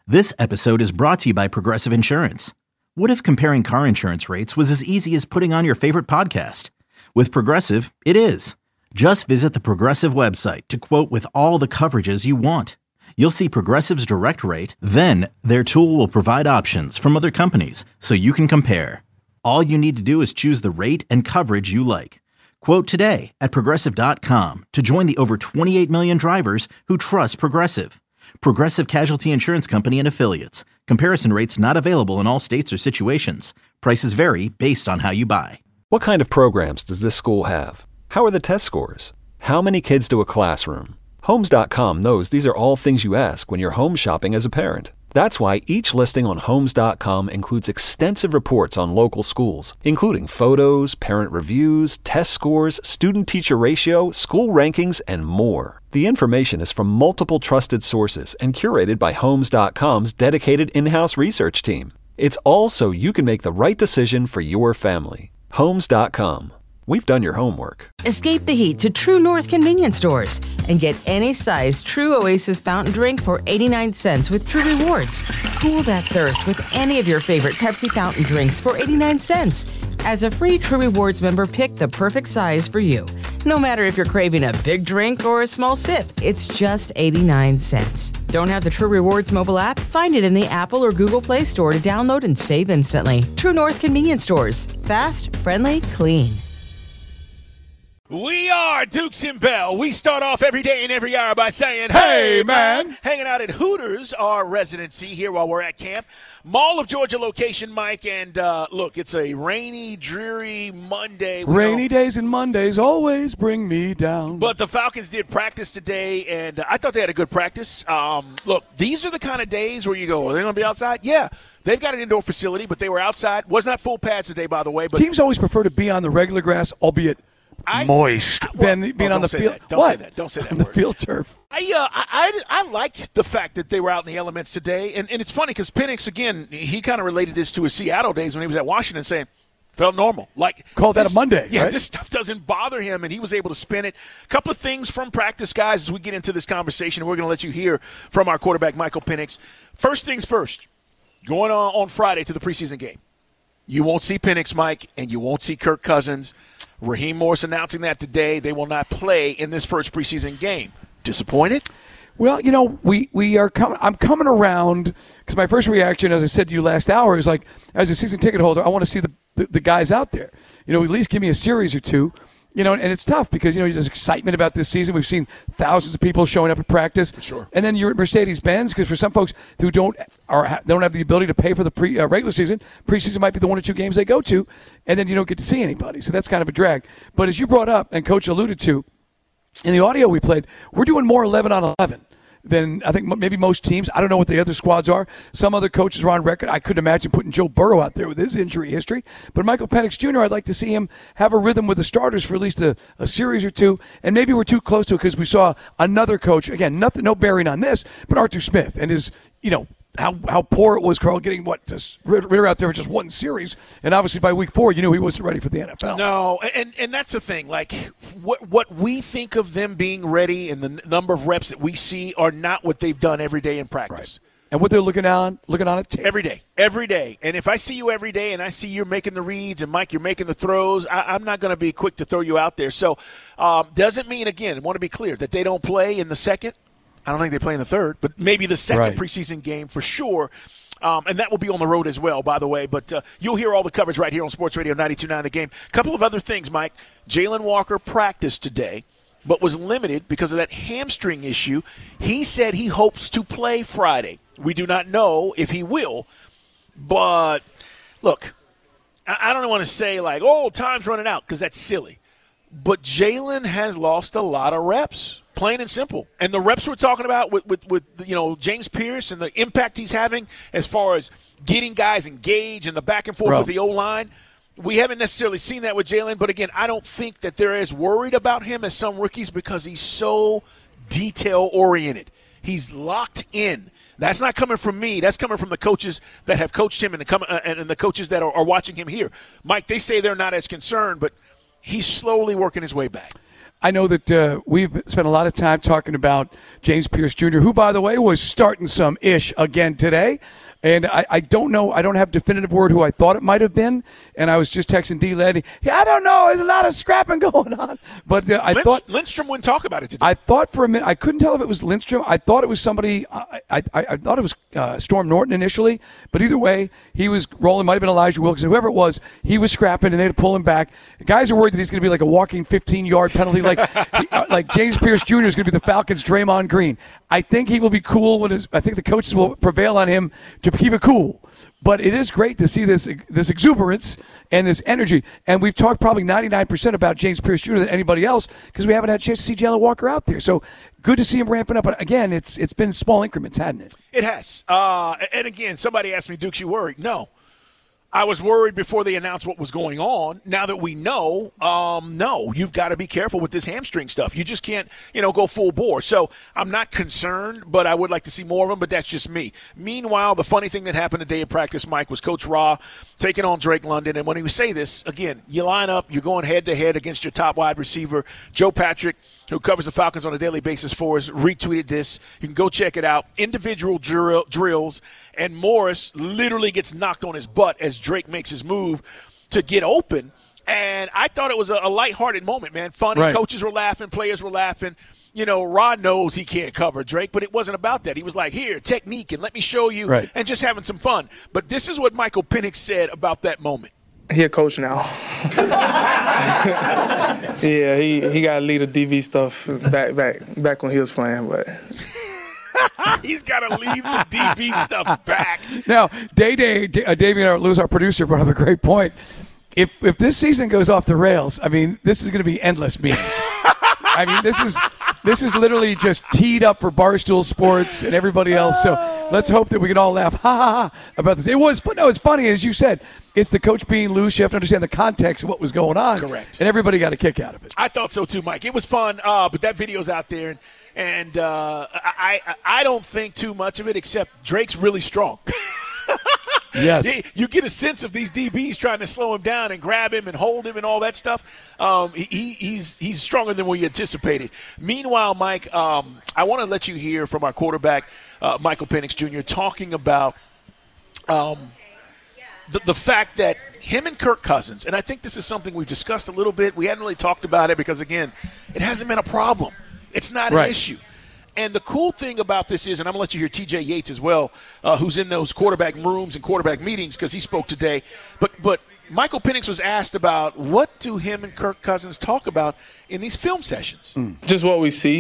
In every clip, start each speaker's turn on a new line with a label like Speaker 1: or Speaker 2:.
Speaker 1: This episode is brought to you by Progressive Insurance. What if comparing car insurance rates was as easy as putting on your favorite podcast? With Progressive, it is. Just visit the Progressive website to quote with all the coverages you want. You'll see Progressive's direct rate, then their tool will provide options from other companies so you can compare. All you need to do is choose the rate and coverage you like. Quote today at Progressive.com to join the over 28 million drivers who trust Progressive. Progressive Casualty Insurance Company and Affiliates. Comparison rates not available in all states or situations. Prices vary based on how you buy.
Speaker 2: What kind of programs does this school have? How are the test scores? How many kids do a classroom? Homes.com knows these are all things you ask when you're home shopping as a parent. That's why each listing on Homes.com includes extensive reports on local schools, including photos, parent reviews, test scores, student-teacher ratio, school rankings, and more. The information is from multiple trusted sources and curated by Homes.com's dedicated in-house research team. It's all so you can make the right decision for your family. Homes.com. We've done your homework.
Speaker 3: Escape the heat to True North convenience stores and get any size True Oasis fountain drink for 89 cents with True Rewards. Cool that thirst with any of your favorite Pepsi fountain drinks for 89 cents. As a free True Rewards member, pick the perfect size for you. No matter if you're craving a big drink or a small sip, it's just 89 cents. Don't have the True Rewards mobile app? Find it in the Apple or Google Play Store to download and save instantly. True North convenience stores. Fast, friendly, clean.
Speaker 4: We are Dukes and Bell. We start off every day and every hour by saying, hey, man. Hanging out at Hooters, our residency here while we're at camp. Mall of Georgia location, Mike. And, look, it's a rainy, dreary Monday.
Speaker 5: Rainy days and Mondays always bring me down.
Speaker 4: But the Falcons did practice today, and I thought they had a good practice. Look, these are the kind of days where you go, are they going to be outside? Yeah. They've got an indoor facility, but they were outside. Was not full pads today, by the way. But
Speaker 5: teams always prefer to be on the regular grass, albeit moist, than being on the field.
Speaker 4: Don't say that.
Speaker 5: On the field turf.
Speaker 4: I like the fact that they were out in the elements today, and it's funny because Penix, again, he kind of related this to his Seattle days when he was at Washington, saying felt normal.
Speaker 5: Call that a Monday.
Speaker 4: Yeah,
Speaker 5: right?
Speaker 4: This stuff doesn't bother him, and he was able to spin it. A couple of things from practice, guys, as we get into this conversation, and we're going to let you hear from our quarterback, Michael Penix. First things first, going on Friday to the preseason game. You won't see Penix, Mike, and you won't see Kirk Cousins. Raheem Morris announcing that today they will not play in this first preseason game. Disappointed?
Speaker 5: Well, we are coming. I'm coming around because my first reaction, as I said to you last hour, is like, as a season ticket holder, I want to see the guys out there. At least give me a series or two. And it's tough because, there's excitement about this season. We've seen thousands of people showing up at practice.
Speaker 4: Sure.
Speaker 5: And then you're at Mercedes-Benz because for some folks who don't have the ability to pay for the regular season, preseason might be the 1 or 2 games they go to, and then you don't get to see anybody. So that's kind of a drag. But as you brought up and Coach alluded to, in the audio we played, we're doing more 11 on 11 than I think maybe most teams. I don't know what the other squads are. Some other coaches are on record. I couldn't imagine putting Joe Burrow out there with his injury history. But Michael Penix Jr., I'd like to see him have a rhythm with the starters for at least a series or two. And maybe we're too close to it because we saw another coach, again, no bearing on this, but Arthur Smith and his, how poor it was, Carl, getting just Ritter out there for just one series. And obviously by week 4, you knew he wasn't ready for the NFL.
Speaker 4: No, and that's the thing. Like, what we think of them being ready and the number of reps that we see are not what they've done every day in practice.
Speaker 5: Right. And what they're looking on at tape.
Speaker 4: Every day. And if I see you every day and I see you're making the reads and, Mike, you're making the throws, I'm not going to be quick to throw you out there. So doesn't mean, again, I want to be clear, that they don't play in the second. I don't think they play in the third, but maybe the second preseason game for sure. And that will be on the road as well, by the way. But you'll hear all the coverage right here on Sports Radio 92.9 The Game. A couple of other things, Mike. Jalen Walker practiced today, but was limited because of that hamstring issue. He said he hopes to play Friday. We do not know if he will. But, look, I don't want to say like, time's running out, because that's silly. But Jalen has lost a lot of reps. Plain and simple. And the reps we're talking about with James Pierce and the impact he's having as far as getting guys engaged and the back and forth with the O-line, we haven't necessarily seen that with Jalen. But, again, I don't think that they're as worried about him as some rookies because he's so detail-oriented. He's locked in. That's not coming from me. That's coming from the coaches that have coached him and the coaches that are watching him here. Mike, they say they're not as concerned, but he's slowly working his way back.
Speaker 5: I know that we've spent a lot of time talking about James Pierce Jr., who, by the way, was starting some ish again today. And I don't know. I don't have definitive word who I thought it might have been. And I was just texting D-Led. I don't know. There's a lot of scrapping going on. But I thought
Speaker 4: Lindstrom wouldn't talk about it today.
Speaker 5: I thought for a minute. I couldn't tell if it was Lindstrom. I thought it was somebody. I thought it was Storm Norton initially. But either way, he was rolling. Might have been Elijah Wilkinson. Whoever it was, he was scrapping, and they had to pull him back. The guys are worried that he's going to be like a walking 15-yard penalty. Like James Pierce Jr. is going to be the Falcons' Draymond Green. I think he will be cool. I think the coaches will prevail on him to keep it cool. But it is great to see this exuberance and this energy. And we've talked probably 99% about James Pierce Jr. than anybody else because we haven't had a chance to see Jalen Walker out there. So good to see him ramping up. But, again, it's been small increments, hasn't it?
Speaker 4: It has. And, again, somebody asked me, Dukes, you worried? No. I was worried before they announced what was going on. Now that we know, no, you've got to be careful with this hamstring stuff. You just can't, go full bore. So I'm not concerned, but I would like to see more of them, but that's just me. Meanwhile, the funny thing that happened today at practice, Mike, was Coach Ra taking on Drake London. And when he would say this, again, you line up, you're going head-to-head against your top wide receiver. Joe Patrick, who covers the Falcons on a daily basis for us, retweeted this. You can go check it out. Individual drills, and Morris literally gets knocked on his butt as Drake makes his move to get open. And I thought it was a lighthearted moment, man. Funny. Right. Coaches were laughing. Players were laughing. Rod knows he can't cover Drake, but it wasn't about that. He was like, here, technique, and let me show you, right, and just having some fun. But this is what Michael Penix said about that moment.
Speaker 6: He a coach now. Yeah, he got to lead the DB stuff back when he was playing, but
Speaker 4: he's got to leave the DB stuff back.
Speaker 5: Now, Davian Lewis, our producer, brought up a great point. If this season goes off the rails, I mean, this is going to be endless memes. I mean, this is literally just teed up for Barstool Sports and everybody else. So let's hope that we can all laugh about this. It's funny, as you said. It's the coach being loose. You have to understand the context of what was going on.
Speaker 4: Correct.
Speaker 5: And everybody got a kick out of it.
Speaker 4: I thought so too, Mike. It was fun, but that video's out there, and I don't think too much of it, except Drake's really strong.
Speaker 5: Yes.
Speaker 4: You get a sense of these DBs trying to slow him down and grab him and hold him and all that stuff. He's stronger than we anticipated. Meanwhile, Mike, I want to let you hear from our quarterback, Michael Penix Jr., talking about the fact that him and Kirk Cousins, and I think this is something we've discussed a little bit. We hadn't really talked about it because, again, it hasn't been a problem. It's not an issue. And the cool thing about this is, and I'm going to let you hear T.J. Yates as well, who's in those quarterback rooms and quarterback meetings because he spoke today. But Michael Penix was asked about what do him and Kirk Cousins talk about in these film sessions.
Speaker 6: Just what we see.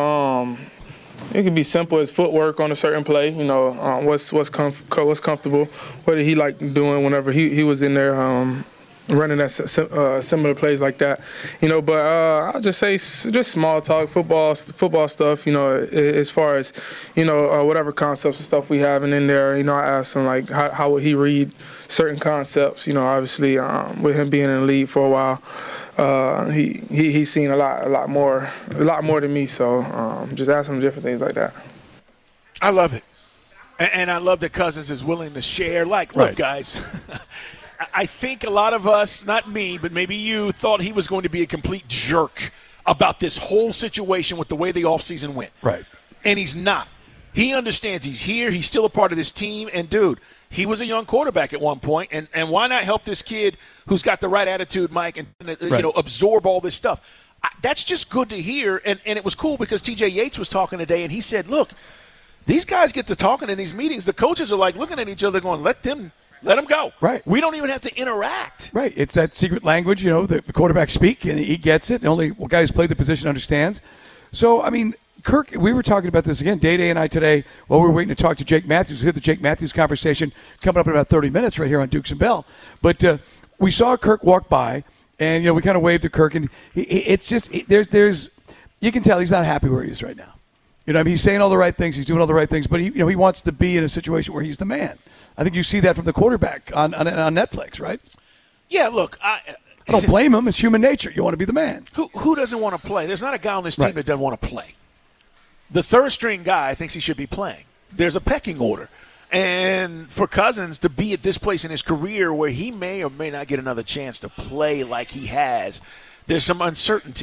Speaker 6: It could be simple as footwork on a certain play. What's comfortable. What did he like doing whenever he was in there running that similar plays like that, But I'll just say just small talk, football stuff. As far as whatever concepts and stuff we have in there. I asked him like how would he read certain concepts. Obviously with him being in the league for a while, he's seen a lot more than me. So just ask him different things like that.
Speaker 4: I love it, and I love that Cousins is willing to share. Look, guys. I think a lot of us, not me, but maybe you, thought he was going to be a complete jerk about this whole situation with the way the offseason went.
Speaker 5: Right.
Speaker 4: And he's not. He understands he's here. He's still a part of this team. And, dude, he was a young quarterback at one point. And why not help this kid who's got the right attitude, Mike, and absorb all this stuff? That's just good to hear. And it was cool because T.J. Yates was talking today, and he said, look, these guys get to talking in these meetings. The coaches are like looking at each other going, let them go.
Speaker 5: Right.
Speaker 4: We don't even have to interact.
Speaker 5: Right. It's that secret language, the quarterback speak, and he gets it. And only one guy who's played the position understands. So, I mean, Kirk, we were talking about this again, Day and I today, while we were waiting to talk to Jake Matthews. We had the Jake Matthews conversation coming up in about 30 minutes right here on Dukes and Bell. But we saw Kirk walk by, and, we kind of waved to Kirk. And it's just, there's you can tell he's not happy where he is right now. He's saying all the right things. He's doing all the right things. But, he wants to be in a situation where he's the man. I think you see that from the quarterback on Netflix, right?
Speaker 4: Yeah, look,
Speaker 5: I don't blame him. It's human nature. You want to be the man.
Speaker 4: Who doesn't want to play? There's not a guy on this team that doesn't want to play. The third-string guy thinks he should be playing. There's a pecking order. And for Cousins to be at this place in his career where he may or may not get another chance to play like he has, there's some uncertainty.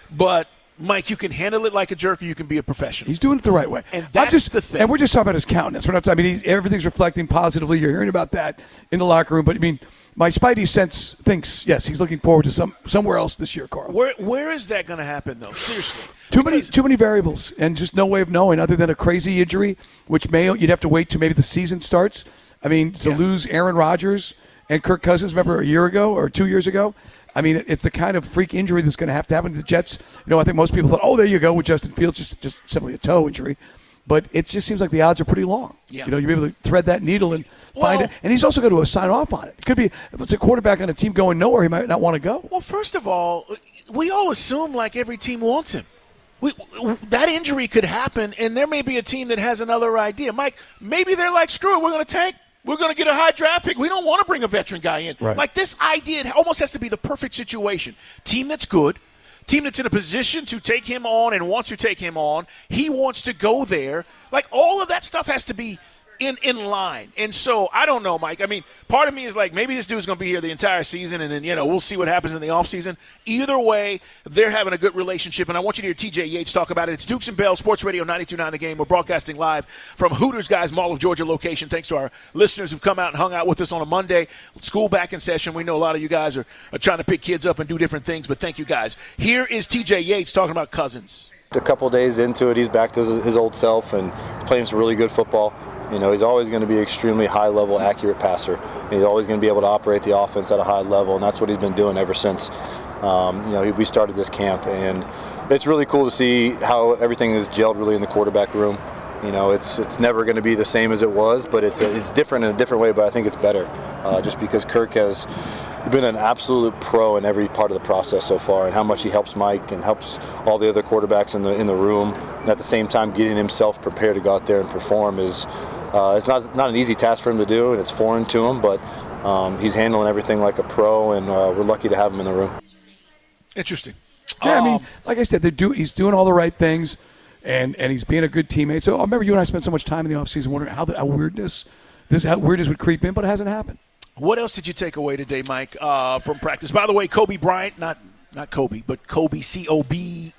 Speaker 4: But Mike, you can handle it like a jerk, or you can be a professional.
Speaker 5: He's doing it the right way.
Speaker 4: And that's the thing.
Speaker 5: And we're just talking about his countenance. We're not talking. I mean, everything's reflecting positively. You're hearing about that in the locker room. But I mean, my spidey sense thinks yes, he's looking forward to somewhere else this year, Carl.
Speaker 4: Where is that going to happen, though? Seriously,
Speaker 5: too many variables, and just no way of knowing other than a crazy injury, which you'd have to wait till maybe the season starts. I mean, to lose Aaron Rodgers and Kirk Cousins, remember a year ago or 2 years ago. I mean, it's the kind of freak injury that's going to happen to the Jets. I think most people thought, oh, there you go with Justin Fields, just simply a toe injury. But it just seems like the odds are pretty long.
Speaker 4: Yeah.
Speaker 5: You'll be able to thread that needle and find it. And he's also going to sign off on it. It could be, if it's a quarterback on a team going nowhere, he might not want to go.
Speaker 4: Well, first of all, we all assume like every team wants him. That injury could happen, and there may be a team that has another idea. Mike, maybe they're like, screw it, we're going to tank. We're going to get a high draft pick. We don't want to bring a veteran guy in.
Speaker 5: Right.
Speaker 4: Like this idea, it almost has to be the perfect situation. Team that's good, team that's in a position to take him on and wants to take him on. He wants to go there. Like all of that stuff has to be in line. And so I don't know, Mike. I mean, part of me is like maybe this dude's going to be here the entire season, and then, we'll see what happens in the offseason. Either way, they're having a good relationship, and I want you to hear TJ Yates talk about it. It's Dukes and Bell, Sports Radio 92.9 The Game. We're broadcasting live from Hooters Guys Mall of Georgia location. Thanks to our listeners who've come out and hung out with us on a Monday. School back in session. We know a lot of you guys are trying to pick kids up and do different things, but thank you guys. Here is TJ Yates talking about Cousins.
Speaker 7: A couple days into it, he's back to his old self and playing some really good football. He's always going to be an extremely high-level, accurate passer. He's always going to be able to operate the offense at a high level, and that's what he's been doing ever since we started this camp. And it's really cool to see how everything is gelled really in the quarterback room. It's never going to be the same as it was, but it's different in a different way, but I think it's better just because Kirk has been an absolute pro in every part of the process so far, and how much he helps Mike and helps all the other quarterbacks in the room, and at the same time getting himself prepared to go out there and perform is it's not an easy task for him to do, and it's foreign to him, but he's handling everything like a pro, and we're lucky to have him in the room.
Speaker 4: Interesting.
Speaker 5: Yeah, I mean, like I said, he's doing all the right things, and he's being a good teammate. So I remember you and I spent so much time in the offseason wondering how weirdness would creep in, but it hasn't happened.
Speaker 4: What else did you take away today, Mike, from practice? By the way, Kobe Bryant, not Kobe, but Kobe, C-O-B-E,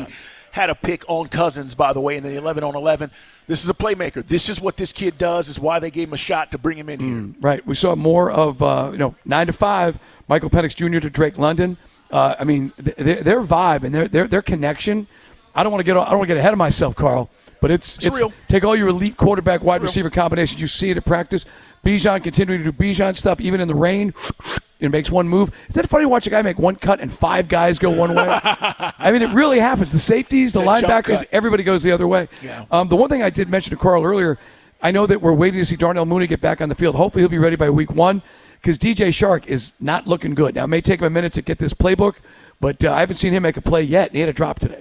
Speaker 4: had a pick on Cousins, by the way, in the 11-on-11. This is a playmaker. This is what this kid does, is why they gave him a shot to bring him in here.
Speaker 5: Right. We saw more of, 9 to 5, Michael Penix Jr. to Drake London. I mean, their vibe and their connection. I don't want to get ahead of myself, Carl, but it's
Speaker 4: real.
Speaker 5: Take all your elite quarterback wide receiver combinations. You see it at practice. Bijan continuing to do Bijan stuff, even in the rain. It makes one move. Isn't that funny to watch a guy make one cut and 5 guys go one way? I mean, it really happens. The safeties, the linebackers, everybody goes the other way.
Speaker 4: Yeah.
Speaker 5: The one thing I did mention to Carl earlier, I know that we're waiting to see Darnell Mooney get back on the field. Hopefully he'll be ready by week 1 because DJ Shark is not looking good. Now, it may take him a minute to get this playbook, but I haven't seen him make a play yet. He had a drop today.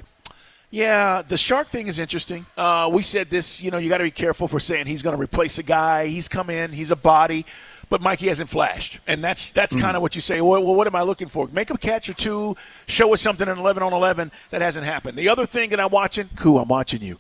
Speaker 4: Yeah, the Shark thing is interesting. We said this, you got to be careful for saying he's going to replace a guy. He's come in, he's a body, but Mikey hasn't flashed. And that's kind of what you say, well, what am I looking for? Make a catch or two, show us something in 11-on-11. That hasn't happened. The other thing that I'm watching, Koo, I'm watching you.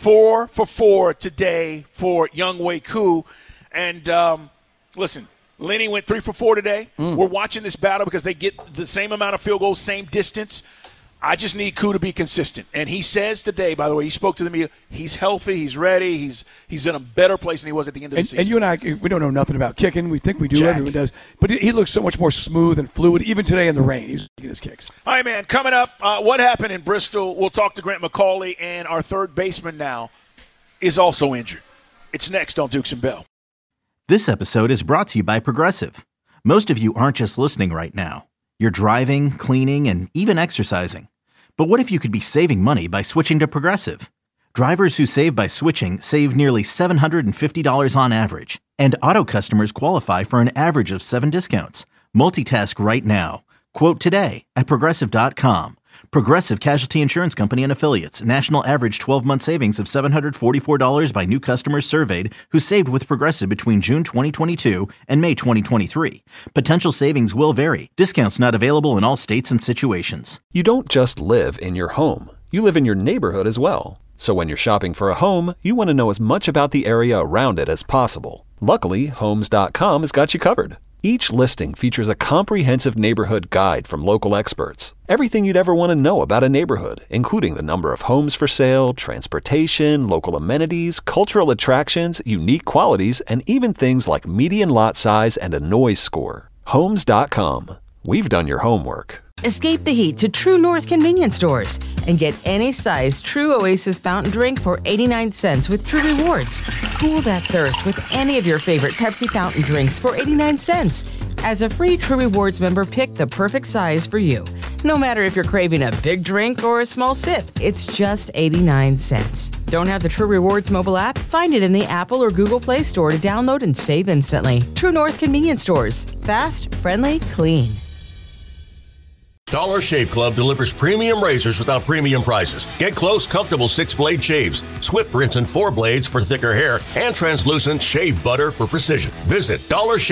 Speaker 4: 4 for 4 today for Younghoe Koo. And listen, Lenny went 3 for 4 today. We're watching this battle because they get the same amount of field goals, same distance. I just need Koo to be consistent. And he says today, by the way, he spoke to the media, he's healthy, he's ready, he's in a better place than he was at the end of the season.
Speaker 5: And you and I, we don't know nothing about kicking. We think we do.
Speaker 4: Jack.
Speaker 5: Everyone does. But he looks so much more smooth and fluid, even today in the rain. He's taking his kicks.
Speaker 4: All right, man, coming up, what happened in Bristol? We'll talk to Grant McCauley, and our third baseman now is also injured. It's next on Dukes and Bell.
Speaker 1: This episode is brought to you by Progressive. Most of you aren't just listening right now. You're driving, cleaning, and even exercising. But what if you could be saving money by switching to Progressive? Drivers who save by switching save nearly $750 on average. And auto customers qualify for an average of 7 discounts. Multitask right now. Quote today at Progressive.com. Progressive Casualty Insurance Company and Affiliates. National average 12-month savings of $744 by new customers surveyed who saved with Progressive between June 2022 and May 2023. Potential savings will vary. Discounts not available in all states and situations.
Speaker 2: You don't just live in your home. You live in your neighborhood as well. So when you're shopping for a home, you want to know as much about the area around it as possible. Luckily, Homes.com has got you covered. Each listing features a comprehensive neighborhood guide from local experts. Everything you'd ever want to know about a neighborhood, including the number of homes for sale, transportation, local amenities, cultural attractions, unique qualities, and even things like median lot size and a noise score. Homes.com. We've done your homework.
Speaker 3: Escape the heat to True North convenience stores and get any size True Oasis fountain drink for 89 cents with True Rewards. Cool that thirst with any of your favorite Pepsi fountain drinks for 89 cents. As a free True Rewards member, pick the perfect size for you. No matter if you're craving a big drink or a small sip, it's just 89 cents. Don't have the True Rewards mobile app? Find it in the Apple or Google Play Store to download and save instantly. True North convenience stores. Fast, friendly, clean.
Speaker 8: Dollar Shave Club delivers premium razors without premium prices. Get close, comfortable 6-blade shaves, swift rinse and 4 blades for thicker hair, and translucent shave butter for precision. Visit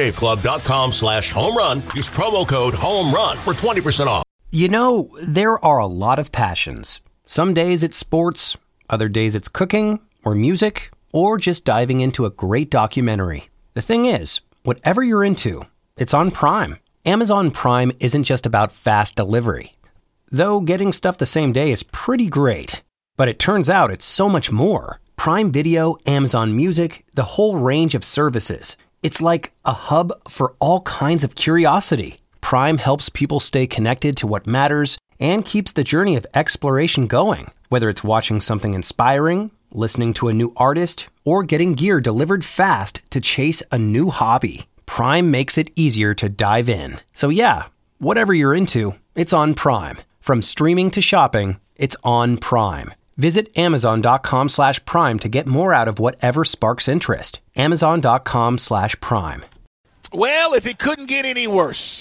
Speaker 8: dollarshaveclub.com/homerun. Use promo code HOMERUN for 20% off.
Speaker 9: You know, there are a lot of passions. Some days it's sports, other days it's cooking or music, or just diving into a great documentary. The thing is, whatever you're into, it's on Prime. Amazon Prime isn't just about fast delivery. Though getting stuff the same day is pretty great. But it turns out it's so much more. Prime Video, Amazon Music, the whole range of services. It's like a hub for all kinds of curiosity. Prime helps people stay connected to what matters and keeps the journey of exploration going. Whether it's watching something inspiring, listening to a new artist, or getting gear delivered fast to chase a new hobby. Prime makes it easier to dive in. So yeah, whatever you're into, it's on Prime. From streaming to shopping, it's on Prime. Visit Amazon.com/Prime to get more out of whatever sparks interest. Amazon.com/Prime.
Speaker 4: Well, if it couldn't get any worse.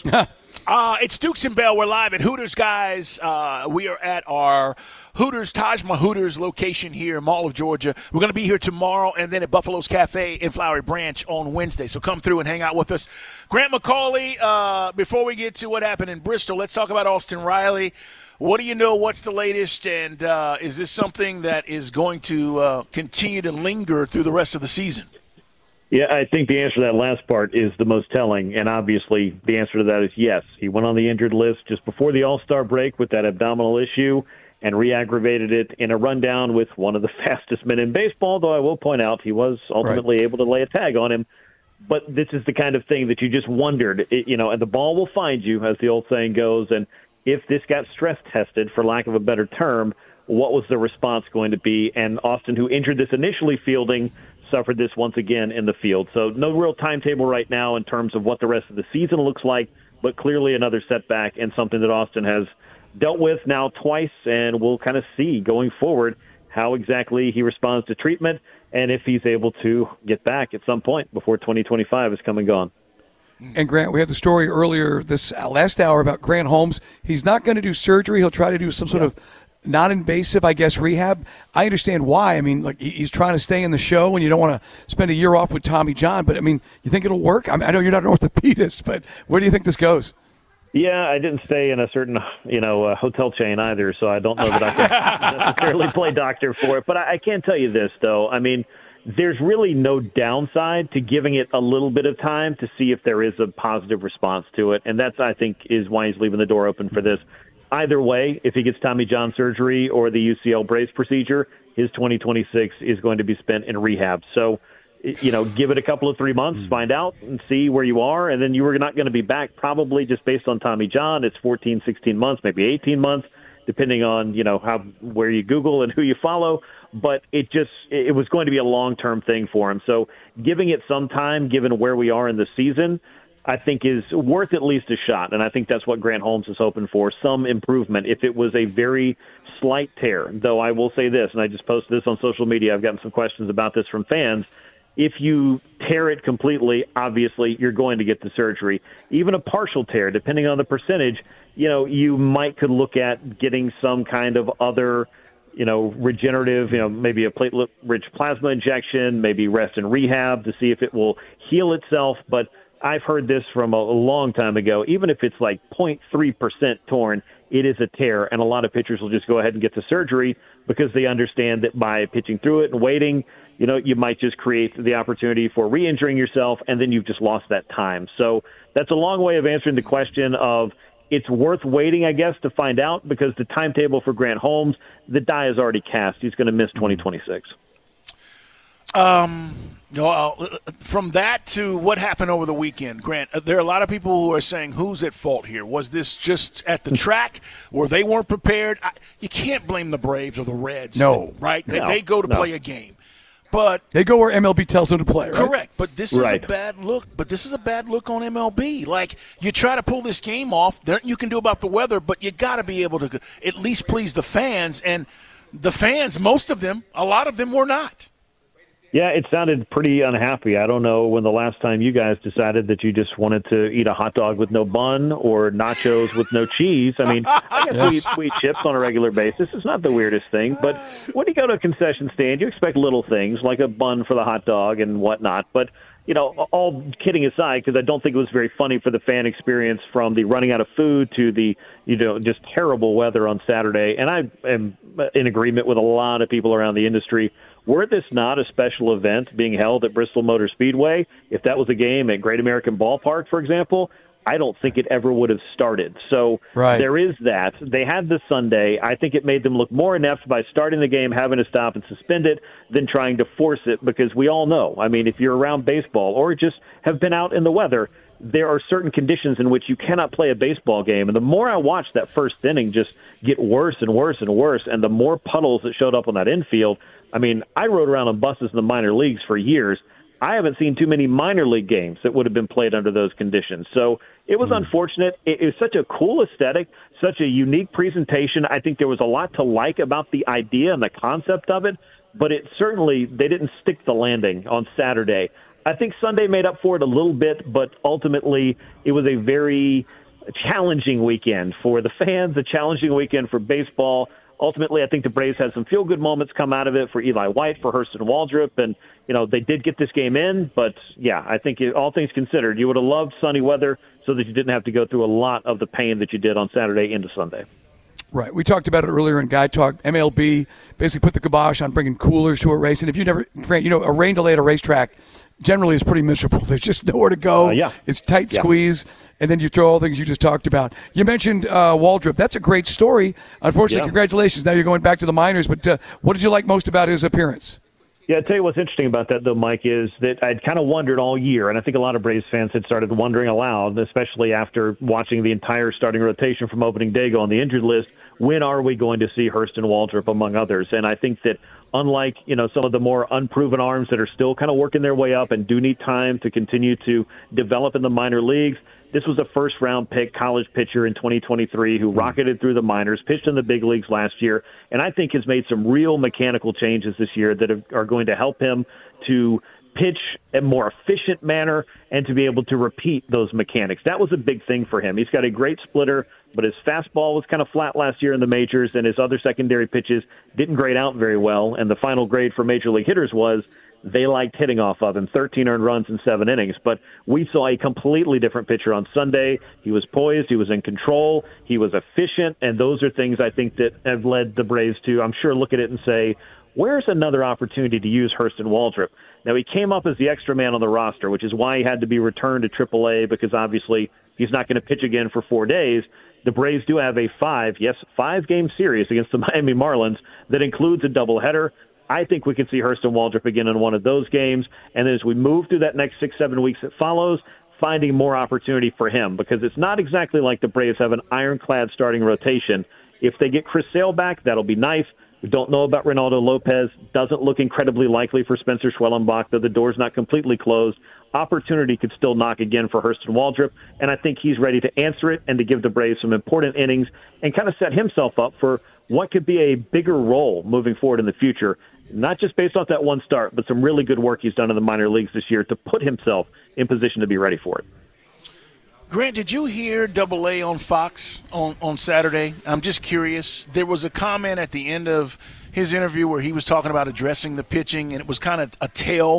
Speaker 4: It's Dukes and Bell. We're live at Hooters, guys. We are at our Hooters, Taj Mahal Hooters location here in Mall of Georgia. We're going to be here tomorrow and then at Buffalo's Cafe in Flowery Branch on Wednesday. So come through and hang out with us. Grant McCauley, before we get to what happened in Bristol, let's talk about Austin Riley. What do you know? What's the latest? And is this something that is going to continue to linger through the rest of the season?
Speaker 10: Yeah, I think the answer to that last part is the most telling, and obviously the answer to that is yes. He went on the injured list just before the All-Star break with that abdominal issue and re-aggravated it in a rundown with one of the fastest men in baseball, though I will point out he was ultimately able to lay a tag on him. But this is the kind of thing that you just wondered, and the ball will find you, as the old saying goes, and if this got stress tested, for lack of a better term, what was the response going to be? And Austin, who injured this initially fielding, suffered this once again in the field. So no real timetable right now in terms of what the rest of the season looks like, but clearly another setback and something that Austin has dealt with now twice, and we'll kind of see going forward how exactly he responds to treatment and if he's able to get back at some point before 2025 is come and gone.
Speaker 5: And Grant, we had the story earlier this last hour about Grant Holmes. He's not going to do surgery. He'll try to do some sort of non-invasive, I guess, rehab. I understand why. I mean, like, he's trying to stay in the show, and you don't want to spend a year off with Tommy John. But, I mean, you think it'll work? I know you're not an orthopedist, but where do you think this goes?
Speaker 10: Yeah, I didn't stay in a certain, hotel chain either, so I don't know that I can necessarily play doctor for it. But I can tell you this, though. I mean, there's really no downside to giving it a little bit of time to see if there is a positive response to it. And that's, I think, is why he's leaving the door open for this. Either way, if he gets Tommy John surgery or the UCL brace procedure, his 2026 is going to be spent in rehab. So, give it a couple of 3 months, find out and see where you are. And then you are not going to be back probably just based on Tommy John. It's 14, 16 months, maybe 18 months, depending on, where you Google and who you follow. But it was going to be a long-term thing for him. So giving it some time, given where we are in the season, I think is worth at least a shot. And I think that's what Grant Holmes is hoping for, some improvement. If it was a very slight tear, though I will say this, and I just posted this on social media, I've gotten some questions about this from fans. If you tear it completely, obviously you're going to get the surgery. Even a partial tear, depending on the percentage, you could look at getting some kind of other, regenerative, maybe a platelet-rich plasma injection, maybe rest and rehab to see if it will heal itself. But I've heard this from a long time ago. Even if it's like 0.3% torn, it is a tear, and a lot of pitchers will just go ahead and get the surgery because they understand that by pitching through it and waiting, you might just create the opportunity for re-injuring yourself, and then you've just lost that time. So that's a long way of answering the question of it's worth waiting, I guess, to find out, because the timetable for Grant Holmes, the die is already cast. He's going to miss 2026.
Speaker 4: From that to what happened over the weekend, Grant, there are a lot of people who are saying, who's at fault here? Was this just at the track where they weren't prepared? You can't blame the Braves or the Reds.
Speaker 5: No.
Speaker 4: Right? They go to play a game. But
Speaker 5: they go where MLB tells them to play, right?
Speaker 4: Correct. But this is a bad look. But this is a bad look on MLB. Like, you try to pull this game off, there you can do about the weather, but you got to be able to at least please the fans. And the fans, most of them, a lot of them were not.
Speaker 10: Yeah, it sounded pretty unhappy. I don't know when the last time you guys decided that you just wanted to eat a hot dog with no bun or nachos with no cheese. I mean, I guess we eat chips on a regular basis. It's not the weirdest thing. But when you go to a concession stand, you expect little things like a bun for the hot dog and whatnot. But, all kidding aside, because I don't think it was very funny for the fan experience from the running out of food to the, just terrible weather on Saturday. And I am in agreement with a lot of people around the industry. Were this not a special event being held at Bristol Motor Speedway, if that was a game at Great American Ballpark, for example, I don't think it ever would have started. So There is that. They had this Sunday. I think it made them look more inept by starting the game, having to stop and suspend it, than trying to force it, because we all know, I mean, if you're around baseball or just have been out in the weather, there are certain conditions in which you cannot play a baseball game. And the more I watched that first inning just get worse and worse and worse, and the more puddles that showed up on that infield, I mean, I rode around on buses in the minor leagues for years. I haven't seen too many minor league games that would have been played under those conditions. So it was unfortunate. It was such a cool aesthetic, such a unique presentation. I think there was a lot to like about the idea and the concept of it, but they didn't stick the landing on Saturday. I think Sunday made up for it a little bit, but ultimately it was a very challenging weekend for the fans, a challenging weekend for baseball. Ultimately, I think the Braves had some feel-good moments come out of it for Eli White, for Hurston Waldrop, and, they did get this game in. But, yeah, I think all things considered, you would have loved sunny weather so that you didn't have to go through a lot of the pain that you did on Saturday into Sunday.
Speaker 5: Right. We talked about it earlier in Guy Talk. MLB basically put the kibosh on bringing coolers to a race. And if you never, a rain delay at a racetrack generally is pretty miserable. There's just nowhere to go. It's tight squeeze. And then you throw all the things you just talked about. You mentioned Waldrop. That's a great story. Unfortunately, congratulations. Now you're going back to the minors. But what did you like most about his appearance?
Speaker 10: Yeah, I'll tell you what's interesting about that, though, Mike, is that I'd kind of wondered all year, and I think a lot of Braves fans had started wondering aloud, especially after watching the entire starting rotation from opening day go on the injured list, when are we going to see Hurston Waldrop, among others? And I think that unlike, some of the more unproven arms that are still kind of working their way up and do need time to continue to develop in the minor leagues, this was a first-round pick college pitcher in 2023 who rocketed through the minors, pitched in the big leagues last year, and I think has made some real mechanical changes this year that are going to help him to pitch in a more efficient manner and to be able to repeat those mechanics. That was a big thing for him. He's got a great splitter, but his fastball was kind of flat last year in the majors, and his other secondary pitches didn't grade out very well, and the final grade for major league hitters was they liked hitting off of him, 13 earned runs in 7 innings. But we saw a completely different pitcher on Sunday. He was poised. He was in control. He was efficient. And those are things I think that have led the Braves to, I'm sure, look at it and say, where's another opportunity to use Hurston Waldrop? Now, he came up as the extra man on the roster, which is why he had to be returned to AAA, because obviously he's not going to pitch again for 4 days. The Braves do have a 5-game series against the Miami Marlins that includes a doubleheader. I think we can see Hurston Waldrop again in one of those games. And as we move through that next 6-7 weeks that follows, finding more opportunity for him, because it's not exactly like the Braves have an ironclad starting rotation. If they get Chris Sale back, that'll be nice. We don't know about Reynaldo Lopez. Doesn't look incredibly likely for Spencer Schwellenbach, though the door's not completely closed. Opportunity could still knock again for Hurston Waldrop, and I think he's ready to answer it and to give the Braves some important innings and kind of set himself up for what could be a bigger role moving forward in the future, not just based off that one start, but some really good work he's done in the minor leagues this year to put himself in position to be ready for it.
Speaker 4: Grant, did you hear Double-A on Fox on Saturday? I'm just curious. There was a comment at the end of his interview where he was talking about addressing the pitching, and it was kind of a tale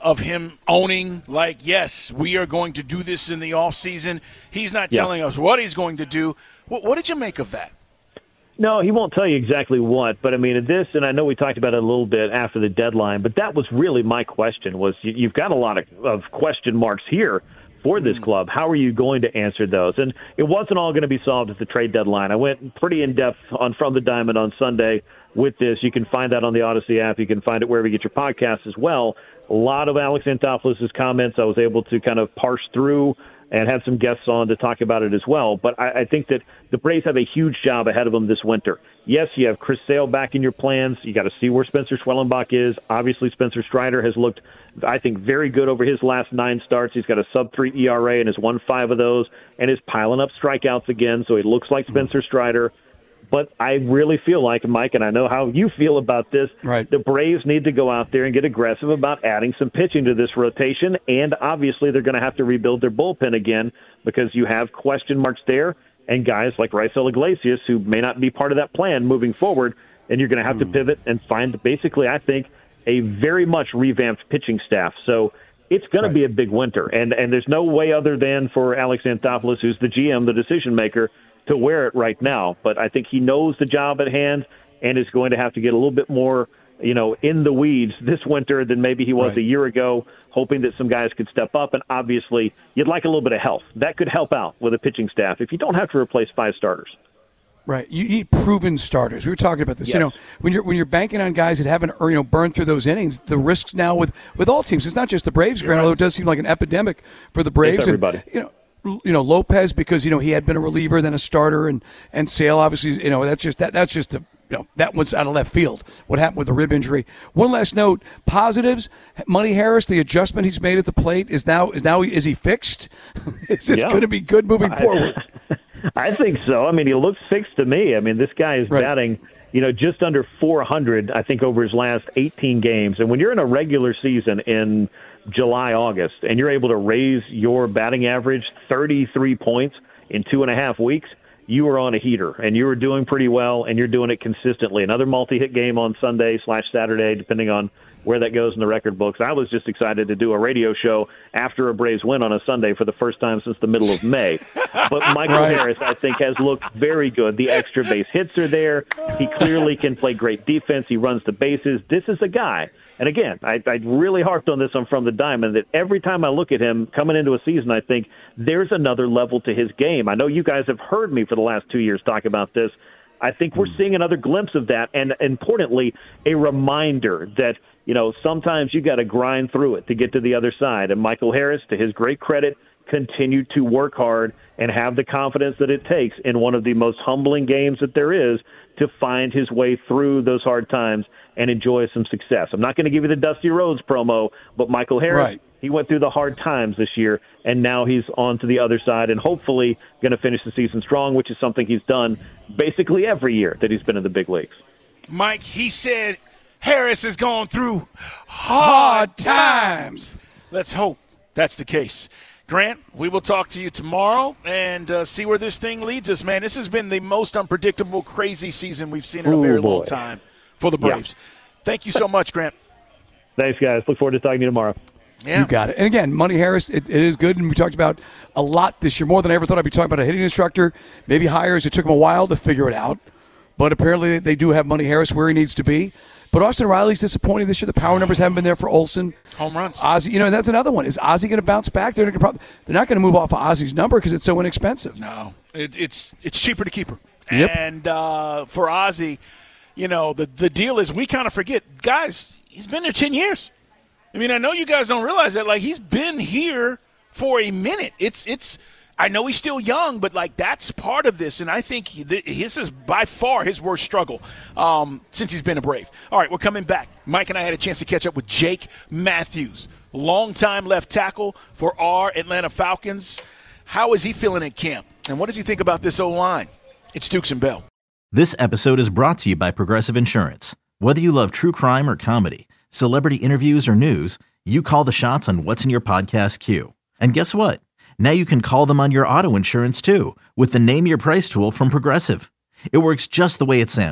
Speaker 4: of him owning, like, yes, we are going to do this in the offseason. He's not telling us what he's going to do. What did you make of that?
Speaker 10: No, he won't tell you exactly what, but I mean, this, and I know we talked about it a little bit after the deadline, but that was really my question, was you've got a lot of question marks here for this club. How are you going to answer those? And it wasn't all going to be solved at the trade deadline. I went pretty in-depth on From the Diamond on Sunday with this. You can find that on the Odyssey app. You can find it wherever you get your podcasts as well. A lot of Alex Anthopoulos' comments I was able to kind of parse through and had some guests on to talk about it as well. But I think that the Braves have a huge job ahead of them this winter. Yes, you have Chris Sale back in your plans. You got to see where Spencer Schwellenbach is. Obviously, Spencer Strider has looked, I think, very good over his last 9 starts. He's got a sub-3 ERA and has won 5 of those and is piling up strikeouts again, so he looks like Spencer Strider. But I really feel like, Mike, and I know how you feel about this,
Speaker 5: right,
Speaker 10: the Braves need to go out there and get aggressive about adding some pitching to this rotation, and obviously they're going to have to rebuild their bullpen again because you have question marks there and guys like Raisel Iglesias who may not be part of that plan moving forward, and you're going to have to pivot and find basically, I think, a very much revamped pitching staff. So it's going to be a big winter, and there's no way other than for Alex Anthopoulos, who's the GM, the decision maker, to wear it right now. But I think he knows the job at hand and is going to have to get a little bit more, in the weeds this winter than maybe he was a year ago, hoping that some guys could step up. And obviously, you'd like a little bit of health. That could help out with a pitching staff if you don't have to replace 5 starters.
Speaker 5: Right, you need proven starters. We were talking about this.
Speaker 10: Yes.
Speaker 5: When you're banking on guys that haven't burned through those innings, the risks now with all teams. It's not just the Braves, Grant, although it does seem like an epidemic for the Braves.
Speaker 10: It's everybody.
Speaker 5: And, Lopez, because he had been a reliever, then a starter, and Sale, obviously, that one's out of left field. What happened with the rib injury? One last note: positives. Money Harris, the adjustment he's made at the plate is he fixed? Is this going to be good moving forward?
Speaker 10: I think so. I mean, he looks fixed to me. I mean, this guy is batting, just under 400, I think, over his last 18 games. And when you're in a regular season in July, August, and you're able to raise your batting average 33 points in 2.5 weeks, you are on a heater, and you are doing pretty well, and you're doing it consistently. Another multi-hit game on Sunday/Saturday, depending on where that goes in the record books. I was just excited to do a radio show after a Braves win on a Sunday for the first time since the middle of May. But Michael Harris, I think, has looked very good. The extra base hits are there. He clearly can play great defense. He runs the bases. This is a guy. And again, I really harped on this on From the Diamond, that every time I look at him coming into a season, I think there's another level to his game. I know you guys have heard me for the last 2 years talk about this. I think we're seeing another glimpse of that, and importantly, a reminder that, sometimes you got to grind through it to get to the other side. And Michael Harris, to his great credit, continued to work hard and have the confidence that it takes in one of the most humbling games that there is to find his way through those hard times and enjoy some success. I'm not going to give you the Dusty Rhodes promo, but Michael Harris, he went through the hard times this year, and now he's on to the other side and hopefully going to finish the season strong, which is something he's done basically every year that he's been in the big leagues.
Speaker 4: Mike, he said Harris is going through hard times. Let's hope that's the case. Grant, we will talk to you tomorrow and see where this thing leads us, man. This has been the most unpredictable, crazy season we've seen in a very long time for the Braves. Thank you so much, Grant.
Speaker 10: Thanks, guys. Look forward to talking to you tomorrow.
Speaker 5: Yeah. You got it. And again, Money Harris, it is good, and we talked about a lot this year, more than I ever thought I'd be talking about a hitting instructor, maybe hires. It took him a while to figure it out, but apparently they do have Money Harris where he needs to be. But Austin Riley's disappointing this year. The power numbers haven't been there for Olsen.
Speaker 4: Home runs.
Speaker 5: Ozzie, and that's another one. Is Ozzie going to bounce back? They're not going to move off of Ozzie's number because it's so inexpensive.
Speaker 4: No, it's cheaper to keep her.
Speaker 5: Yep.
Speaker 4: And for Ozzie, the deal is we kind of forget. Guys, he's been there 10 years. I mean, I know you guys don't realize that. Like, he's been here for a minute. It's. I know he's still young, but, that's part of this. And I think this is by far his worst struggle since he's been a Brave. All right, we're coming back. Mike and I had a chance to catch up with Jake Matthews, longtime left tackle for our Atlanta Falcons. How is he feeling at camp? And what does he think about this O-line? It's Dukes and Bell.
Speaker 1: This episode is brought to you by Progressive Insurance. Whether you love true crime or comedy, celebrity interviews or news, you call the shots on what's in your podcast queue. And guess what? Now you can call them on your auto insurance too with the Name Your Price tool from Progressive. It works just the way it sounds.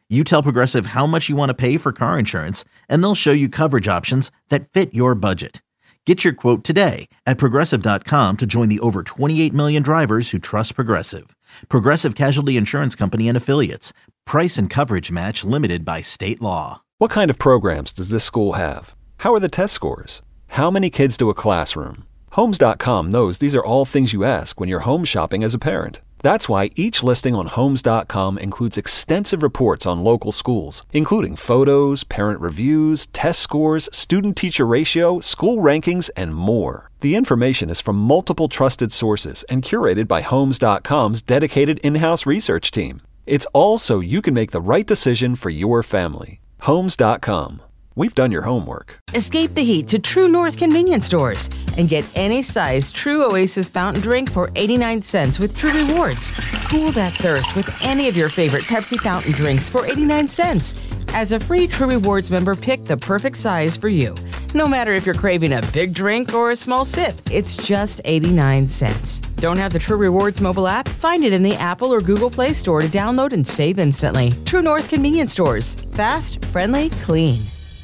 Speaker 1: You tell Progressive how much you want to pay for car insurance, and they'll show you coverage options that fit your budget. Get your quote today at Progressive.com to join the over 28 million drivers who trust Progressive. Progressive Casualty Insurance Company and Affiliates. Price and coverage match limited by state law.
Speaker 2: What kind of programs does this school have? How are the test scores? How many kids do a classroom? Homes.com knows these are all things you ask when you're home shopping as a parent. That's why each listing on Homes.com includes extensive reports on local schools, including photos, parent reviews, test scores, student-teacher ratio, school rankings, and more. The information is from multiple trusted sources and curated by Homes.com's dedicated in-house research team. It's all so you can make the right decision for your family. Homes.com. We've done your homework.
Speaker 3: Escape the heat to True North convenience stores and get any size True Oasis fountain drink for 89 cents with True Rewards. Cool that thirst with any of your favorite Pepsi fountain drinks for 89 cents. As a free True Rewards member, pick the perfect size for you. No matter if you're craving a big drink or a small sip, it's just 89 cents. Don't have the True Rewards mobile app? Find it in the Apple or Google Play Store to download and save instantly. True North convenience stores. Fast, friendly, clean.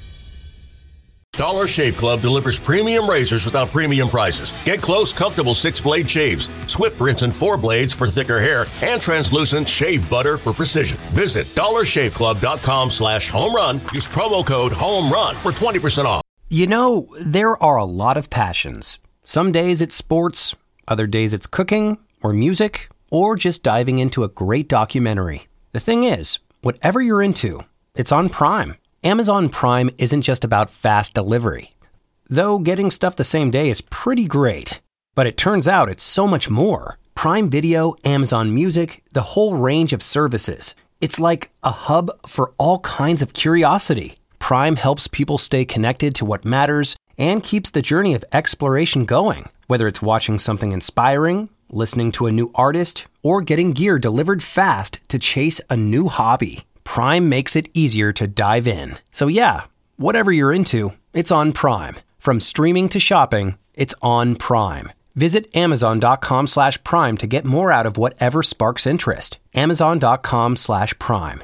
Speaker 8: Dollar Shave Club delivers premium razors without premium prices. Get close, comfortable 6-blade shaves, swift rinse and 4 blades for thicker hair, and translucent shave butter for precision. Visit dollarshaveclub.com/home run. Use promo code HOMERUN for 20% off.
Speaker 9: You know, there are a lot of passions. Some days it's sports, other days it's cooking, or music, or just diving into a great documentary. The thing is, whatever you're into, it's on Prime. Amazon Prime isn't just about fast delivery. Though getting stuff the same day is pretty great. But it turns out it's so much more. Prime Video, Amazon Music, the whole range of services. It's like a hub for all kinds of curiosity. Prime helps people stay connected to what matters and keeps the journey of exploration going. Whether it's watching something inspiring, listening to a new artist, or getting gear delivered fast to chase a new hobby. Prime makes it easier to dive in. So yeah, whatever you're into, it's on Prime. From streaming to shopping, it's on Prime. Visit Amazon.com/Prime to get more out of whatever sparks interest. Amazon.com/Prime.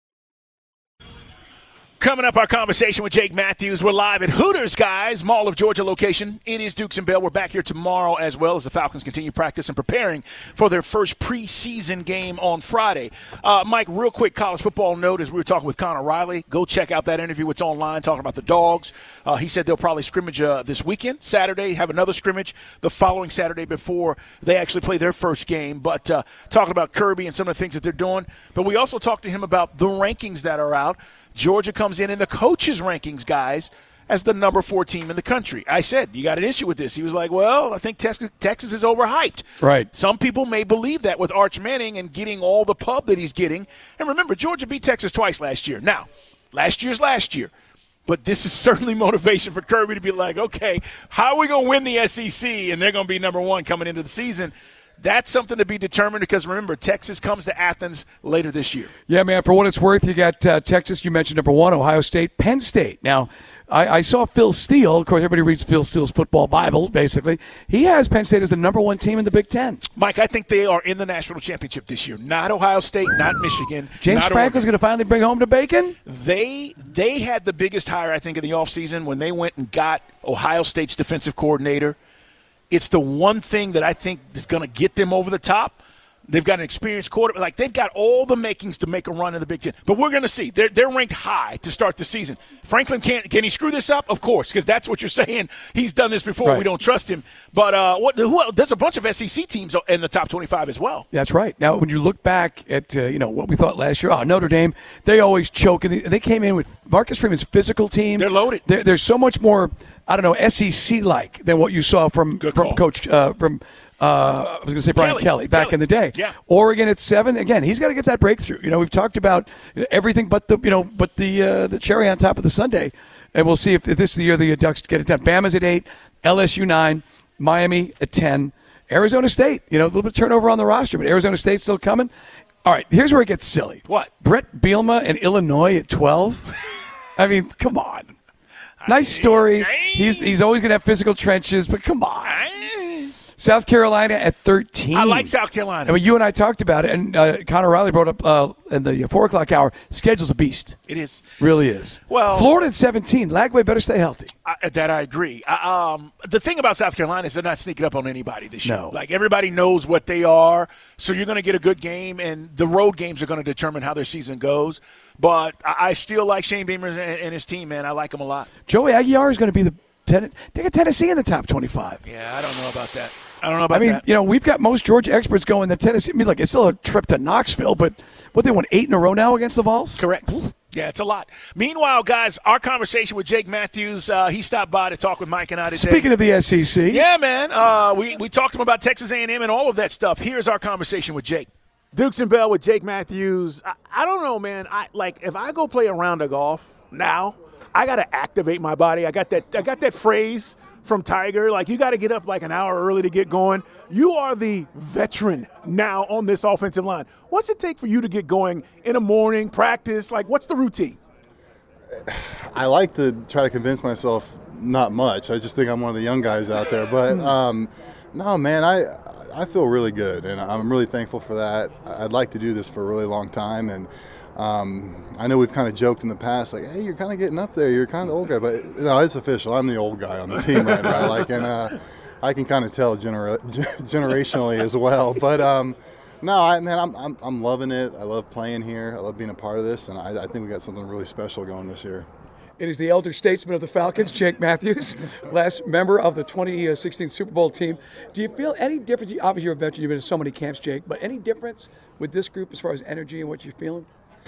Speaker 4: Coming up, our conversation with Jake Matthews. We're live at Hooters, guys, Mall of Georgia location. It is Dukes and Bell. We're back here tomorrow as well as the Falcons continue practice and preparing for their first preseason game on Friday. Mike, real quick college football note as we were talking with Connor Riley. Go check out that interview. It's online talking about the Dogs. He said they'll probably scrimmage this weekend, Saturday, have another scrimmage the following Saturday before they actually play their first game. But talking about Kirby and some of the things that they're doing. But we also talked to him about the rankings that are out. Georgia comes in the coaches' rankings, guys, as the number 4 team in the country. I said, you got an issue with this. He was like, well, I think Texas is overhyped.
Speaker 5: Right.
Speaker 4: Some people may believe that with Arch Manning and getting all the pub that he's getting. And remember, Georgia beat Texas twice last year. Now, last year's last year. But this is certainly motivation for Kirby to be like, okay, how are we going to win the SEC? And they're going to be number 1 coming into the season. That's something to be determined because, remember, Texas comes to Athens later this year.
Speaker 5: Yeah, man, for what it's worth, you got Texas, you mentioned number 1, Ohio State, Penn State. Now, I saw Phil Steele. Of course, everybody reads Phil Steele's football Bible, basically. He has Penn State as the number 1 team in the Big Ten.
Speaker 4: Mike, I think they are in the national championship this year. Not Ohio State, not Michigan.
Speaker 5: James Franklin's going to finally bring home the bacon?
Speaker 4: They had the biggest hire, I think, in the offseason when they went and got Ohio State's defensive coordinator. It's the one thing that I think is going to get them over the top. They've got an experienced quarterback. Like, they've got all the makings to make a run in the Big Ten. But we're going to see. They're ranked high to start the season. Franklin, can he screw this up? Of course, because that's what you're saying. He's done this before. Right. We don't trust him. But there's a bunch of SEC teams in the top 25 as well.
Speaker 5: That's right. Now, when you look back at what we thought last year, Notre Dame, they always choke. And they came in with Marcus Freeman's physical team.
Speaker 4: They're loaded.
Speaker 5: There's so much more, SEC-like than what you saw from Coach I was going to say Brian Kelly back in the day.
Speaker 4: Yeah.
Speaker 5: Oregon at 7. Again, he's got to get that breakthrough. We've talked about everything but the cherry on top of the sundae, and we'll see if this is the year the Ducks get it done. Bama's at 8, LSU 9, Miami at 10, Arizona State. A little bit of turnover on the roster, but Arizona State's still coming. All right, here's where it gets silly.
Speaker 4: What?
Speaker 5: Brett Bielema and Illinois at 12. I mean, come on. Nice story. He's always going to have physical trenches, but come on. South Carolina at 13.
Speaker 4: I like South Carolina.
Speaker 5: I mean, you and I talked about it, and Connor Riley brought up in the 4 o'clock hour, schedule's a beast.
Speaker 4: It is.
Speaker 5: Really is.
Speaker 4: Well,
Speaker 5: Florida at 17. Lagway better stay healthy.
Speaker 4: That I agree. The thing about South Carolina is they're not sneaking up on anybody this year.
Speaker 5: No.
Speaker 4: Like, everybody knows what they are, so you're going to get a good game, and the road games are going to determine how their season goes. But I still like Shane Beamer and his team, man. I like him a lot.
Speaker 5: Joey Aguiar is going to be they got Tennessee in the top 25.
Speaker 4: Yeah, I don't know about that.
Speaker 5: You know, we've got most Georgia experts going that Tennessee. I mean, like, it's still a trip to Knoxville, but what, they won 8 in a row now against the Vols?
Speaker 4: Correct. Yeah, it's a lot. Meanwhile, guys, our conversation with Jake Matthews, he stopped by to talk with Mike and I today.
Speaker 5: Speaking of the SEC.
Speaker 4: Yeah, man. We talked to him about Texas A&M and all of that stuff. Here's our conversation with Jake. Dukes and Bell with Jake Matthews. I don't know, man. If I go play a round of golf now, I got to activate my body. I got that phrase from Tiger, like, you got to get up like an hour early to get going. You are the veteran now on this offensive line. What's it take for you to get going in the morning, practice? Like, what's the routine?
Speaker 11: I like to try to convince myself not much. I just think I'm one of the young guys out there. But, no, man, I feel really good, and I'm really thankful for that. I'd like to do this for a really long time, and I know we've kind of joked in the past, like, hey, you're kind of getting up there. You're kind of the old guy. But, no, it's official. I'm the old guy on the team right now. And I can kind of tell generationally as well. But, no, man, I'm loving it. I love playing here. I love being a part of this, and I think we got something really special going this year.
Speaker 5: It is the elder statesman of the Falcons, Jake Matthews, last member of the 2016 Super Bowl team. Do you feel any difference? Obviously, you're a veteran. You've been in so many camps, Jake. But any difference with this group as far as energy and what you're feeling?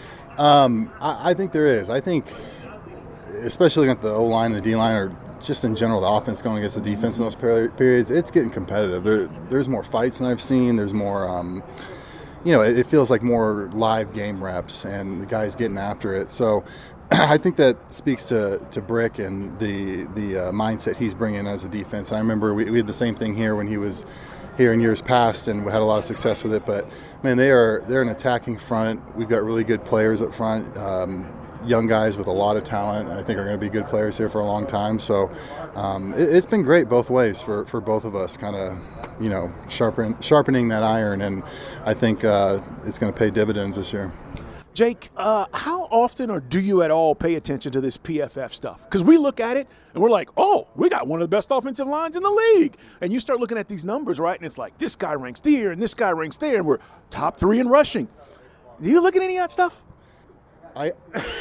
Speaker 11: I think there is. I think, especially at the O-line and the D-line, or just in general, the offense going against the defense in those periods, it's getting competitive. There's more fights than I've seen. There's more, it feels like more live game reps, and the guys getting after it. So I think that speaks to Brick and the mindset he's bringing as a defense. And I remember we had the same thing here when he was here in years past, and we had a lot of success with it. But, man, they're an attacking front. We've got really good players up front, young guys with a lot of talent. I think are going to be good players here for a long time. So it's been great both ways for both of us, kind of, sharpening that iron. And I think it's going to pay dividends this year.
Speaker 4: Jake, how often or do you at all pay attention to this PFF stuff? Because we look at it and we're like, oh, we got one of the best offensive lines in the league. And you start looking at these numbers, right? And it's like, this guy ranks there and this guy ranks there, and we're top 3 in rushing. Do you look at any of that stuff?
Speaker 11: I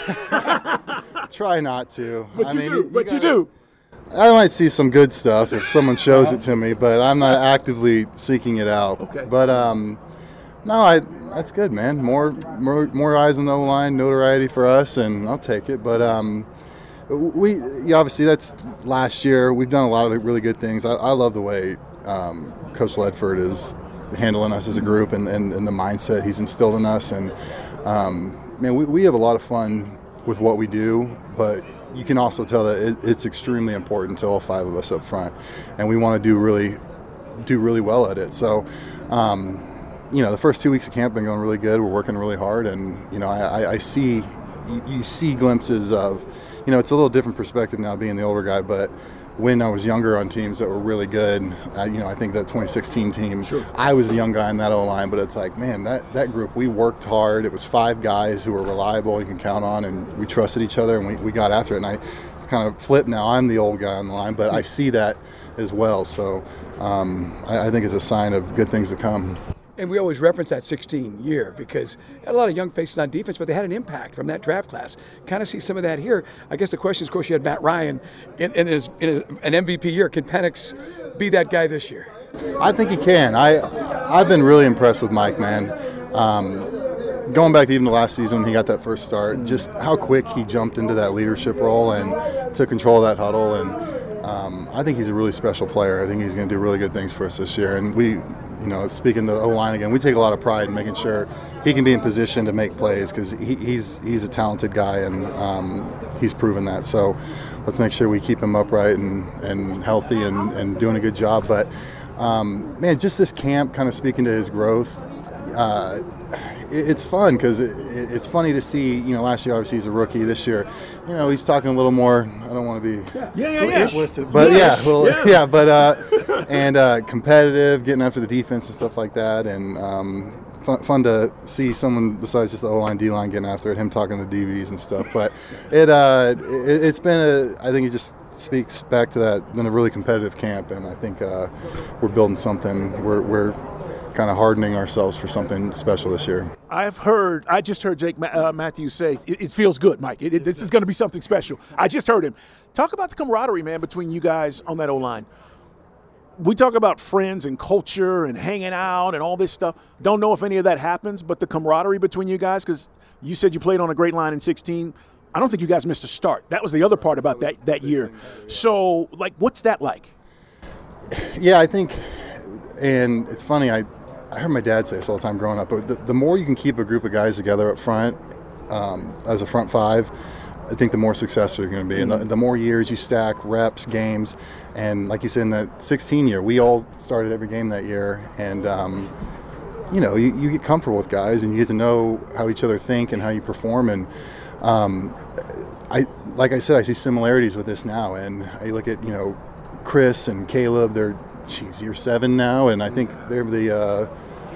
Speaker 11: try not to.
Speaker 4: But you do.
Speaker 11: I might see some good stuff if someone shows it to me, but I'm not actively seeking it out.
Speaker 4: Okay.
Speaker 11: But no, that's good, man. More eyes on the O-line, notoriety for us, and I'll take it. But obviously that's last year. We've done a lot of really good things. I love the way Coach Ledford is handling us as a group, and the mindset he's instilled in us. And man, we have a lot of fun with what we do, but you can also tell that it's extremely important to all 5 of us up front, and we want to do really well at it. So. The first 2 weeks of camp have been going really good. We're working really hard, and I see you see glimpses of, it's a little different perspective now being the older guy. But when I was younger on teams that were really good, I think that 2016 team, sure. I was the young guy in that O-line, but it's like, man, that group, we worked hard. It was 5 guys who were reliable, you can count on, and we trusted each other, and we got after it. And it's kind of flipped now. I'm the old guy on the line, but I see that as well. So I think it's a sign of good things to come.
Speaker 5: And we always reference that 16 year because had a lot of young faces on defense, but they had an impact from that draft class. Kind of see some of that here. I guess the question is, of course, you had Matt Ryan in an MVP year. Can Penix be that guy this year?
Speaker 11: I think he can. I've been really impressed with Mike, man. Going back to even the last season when he got that first start, just how quick he jumped into that leadership role and took control of that huddle. And I think he's a really special player. I think he's going to do really good things for us this year. And we, speaking to the O-line again, we take a lot of pride in making sure he can be in position to make plays because he's a talented guy, and he's proven that. So let's make sure we keep him upright and healthy and doing a good job. But, man, just this camp, kind of speaking to his growth, it's fun because it's funny to see. Last year obviously he's a rookie. This year, he's talking a little more. I don't want to be explicit, but and competitive, getting after the defense and stuff like that, and fun to see someone besides just the O-line, D-line getting after it. Him talking to the DBs and stuff, but it's been I think it just speaks back to that. Been a really competitive camp, and I think we're building something. We're kind of hardening ourselves for something special this year.
Speaker 4: I just heard Jake Matthews say, it feels good, Mike. This is going to be something special. I just heard him. Talk about the camaraderie, man, between you guys on that O-line. We talk about friends and culture and hanging out and all this stuff. Don't know if any of that happens, but the camaraderie between you guys, because you said you played on a great line in 2016. I don't think you guys missed a start. That was the other part about that year. So, what's that like?
Speaker 11: Yeah, I think, and it's funny, I heard my dad say this all the time growing up, but the more you can keep a group of guys together up front as a front five, I think the more successful you're going to be. And the more years you stack, reps, games, and like you said, in that 16 year, we all started every game that year, and you get comfortable with guys, and you get to know how each other think and how you perform. And like I said, I see similarities with this now, and I look at Chris and Caleb. They're year 7 now, and I think they're the.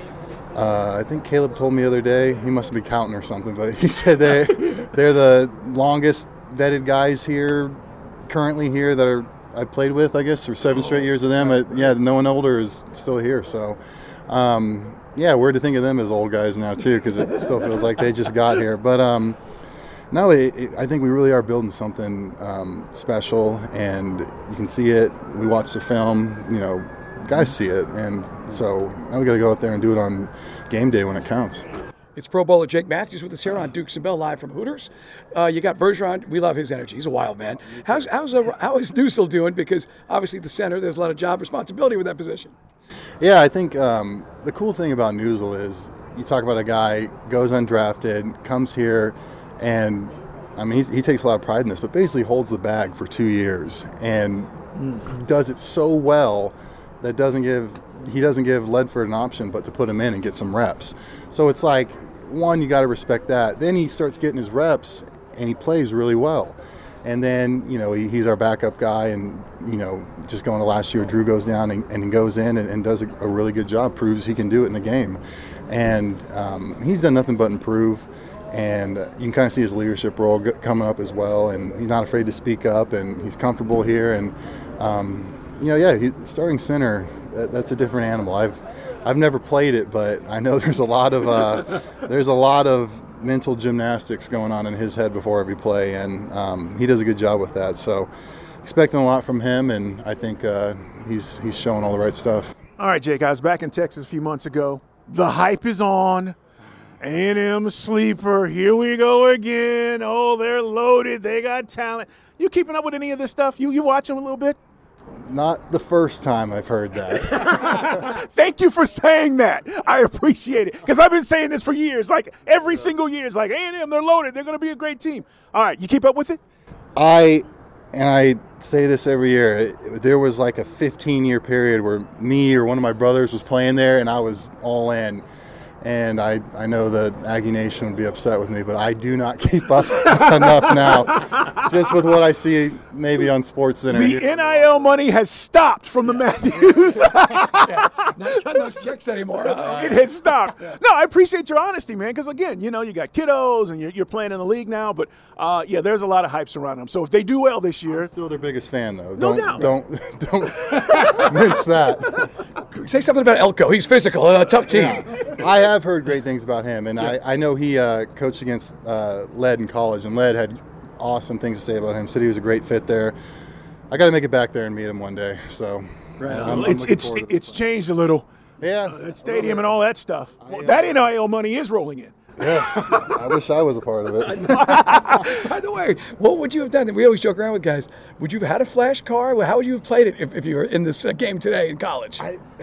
Speaker 11: I think Caleb told me the other day, he must be counting or something, but he said they're the longest vetted guys here, currently here that I played with, I guess, for 7 straight years of them. No one older is still here, so. Weird to think of them as old guys now too, because it still feels like they just got here. But no, I think we really are building something special, and you can see it. We watch the film, guys see it, and so now we got to go out there and do it on game day when it counts.
Speaker 5: It's Pro Bowler Jake Matthews with us here on Dukes and Bell live from Hooters. You got Bergeron. We love his energy. He's a wild man. How is Newsel doing? Because obviously the center, there's a lot of job responsibility with that position.
Speaker 11: Yeah, I think the cool thing about Newsel is you talk about a guy goes undrafted, comes here, and I mean he takes a lot of pride in this, but basically holds the bag for 2 years and does it so well that he doesn't give Ledford an option but to put him in and get some reps. So it's like, one, you got to respect that. Then he starts getting his reps and he plays really well. And then, he's our backup guy, and, just going to last year, Drew goes down and goes in and does a really good job, proves he can do it in the game. And he's done nothing but improve, and you can kind of see his leadership role coming up as well, and he's not afraid to speak up, and he's comfortable here. And, starting center, that's a different animal. I've never played it, but I know there's a lot of mental gymnastics going on in his head before every play, and he does a good job with that. So expecting a lot from him, and I think he's showing all the right stuff.
Speaker 4: All right, Jake, I was back in Texas a few months ago. The hype is on. A&M sleeper, here we go again. Oh, they're loaded. They got talent. You keeping up with any of this stuff? You watch them a little bit?
Speaker 11: Not the first time I've heard that.
Speaker 4: Thank you for saying that. I appreciate it, because I've been saying this for years. Like every single year, it's like A&M, they're loaded. They're going to be a great team. All right, you keep up with it?
Speaker 11: I say this every year. There was like a 15-year period where me or one of my brothers was playing there, and I was all in. And I know the Aggie Nation would be upset with me, but I do not keep up enough now. Just with what I see maybe on SportsCenter.
Speaker 4: The NIL money has stopped from the Matthews.
Speaker 5: Not cutting those checks anymore.
Speaker 4: It has stopped. No, I appreciate your honesty, man, because, again, you got kiddos and you're playing in the league now. But, there's a lot of hype surrounding them. So if they do well this year.
Speaker 11: I'm still their biggest fan, though.
Speaker 4: No doubt.
Speaker 11: Don't mince that.
Speaker 5: Say something about Elko. He's physical, a tough team.
Speaker 11: Yeah. I have heard great things about him, and I know he coached against Led in college, and Led had awesome things to say about him. Said he was a great fit there. I got to make it back there and meet him one day. So
Speaker 4: it's changed a little.
Speaker 11: Yeah,
Speaker 4: that stadium and all that stuff. That NIL money is rolling in.
Speaker 11: Yeah, I wish I was a part of it.
Speaker 5: By the way, what would you have done? We always joke around with guys. Would you have had a flash car? How would you have played it if you were in this game today in college?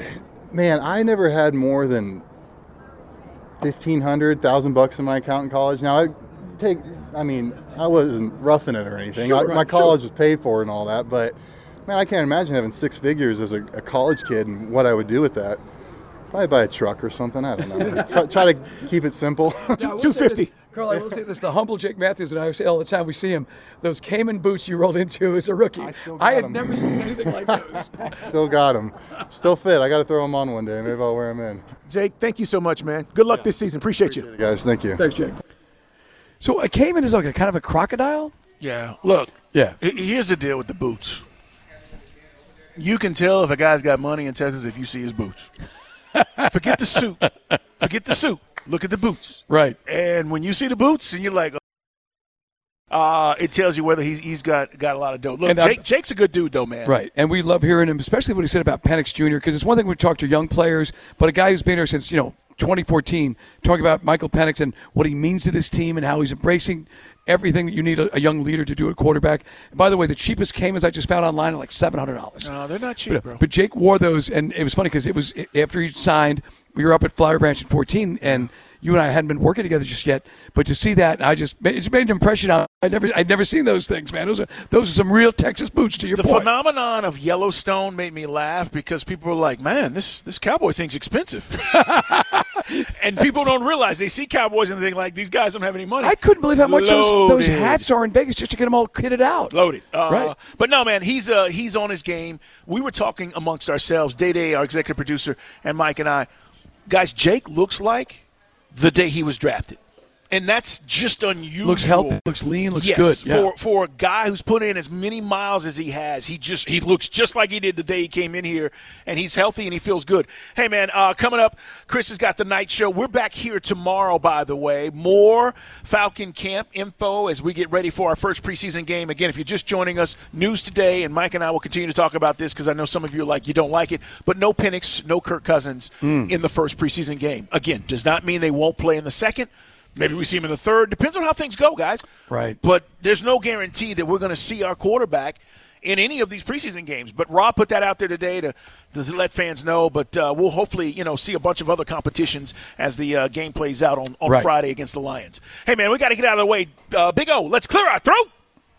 Speaker 11: I never had more than $1,500, $1,000 in my account in college. Now, I wasn't roughing it or anything. My college was paid for and all that, but, man, I can't imagine having 6 figures as a college kid and what I would do with that. Probably buy a truck or something. I don't know. Try to keep it simple.
Speaker 4: $250.
Speaker 5: Carl, I will say this: the humble Jake Matthews, and I say all the time we see him, those Cayman boots you rolled into as a rookie. I had never seen anything like those.
Speaker 11: Still got them. Still fit. I got to throw them on one day. Maybe I'll wear them in.
Speaker 4: Jake, thank you so much, man. Good luck this season. Appreciate you.
Speaker 11: Guys, thank you.
Speaker 5: Thanks, Jake. So a Cayman is like a kind of a crocodile?
Speaker 4: Yeah. Look, here's the deal with the boots. You can tell if a guy's got money in Texas if you see his boots. Forget the suit. Forget the suit. Look at the boots.
Speaker 5: Right.
Speaker 4: And when you see the boots and you're like, it tells you whether he's got a lot of dough. Look, Jake's a good dude, though, man.
Speaker 5: Right. And we love hearing him, especially what he said about Penix Jr., because it's one thing we talk to young players, but a guy who's been here since, 2014, talking about Michael Penix and what he means to this team and how he's embracing everything that you need a young leader to do at quarterback. And by the way, the cheapest Caymans I just found online are like $700.
Speaker 4: No, they're not cheap, bro.
Speaker 5: But Jake wore those, and it was funny because it was after he signed. We were up at Flower Branch in 14, and you and I hadn't been working together just yet. But to see that, it's made an impression on. I'd never seen those things, man. Those are some real Texas boots. To your point.
Speaker 4: The phenomenon of Yellowstone made me laugh because people were like, "Man, this cowboy thing's expensive," and people don't realize they see cowboys and they think like these guys don't have any money.
Speaker 5: I couldn't believe how much those hats are in Vegas just to get them all kitted out.
Speaker 4: Loaded,
Speaker 5: right?
Speaker 4: But no, man, he's on his game. We were talking amongst ourselves, Day, our executive producer, and Mike and I. Guys, Jake looks like the day he was drafted. And that's just unusual.
Speaker 5: Looks healthy, looks lean, looks good.
Speaker 4: Yeah. For a guy who's put in as many miles as he has, he looks just like he did the day he came in here, and he's healthy and he feels good. Hey, man, coming up, Chris has got the night show. We're back here tomorrow, by the way. More Falcon Camp info as we get ready for our first preseason game. Again, if you're just joining us, news today, and Mike and I will continue to talk about this because I know some of you are like, you don't like it, but no Penix, no Kirk Cousins in the first preseason game. Again, does not mean they won't play in the second. Maybe we see him in the third. Depends on how things go, guys.
Speaker 5: Right.
Speaker 4: But there's no guarantee that we're going to see our quarterback in any of these preseason games. But Rob put that out there today to let fans know. But we'll hopefully, see a bunch of other competitions as the game plays out on Friday against the Lions. Hey, man, we got to get out of the way. Big O, let's clear our throat.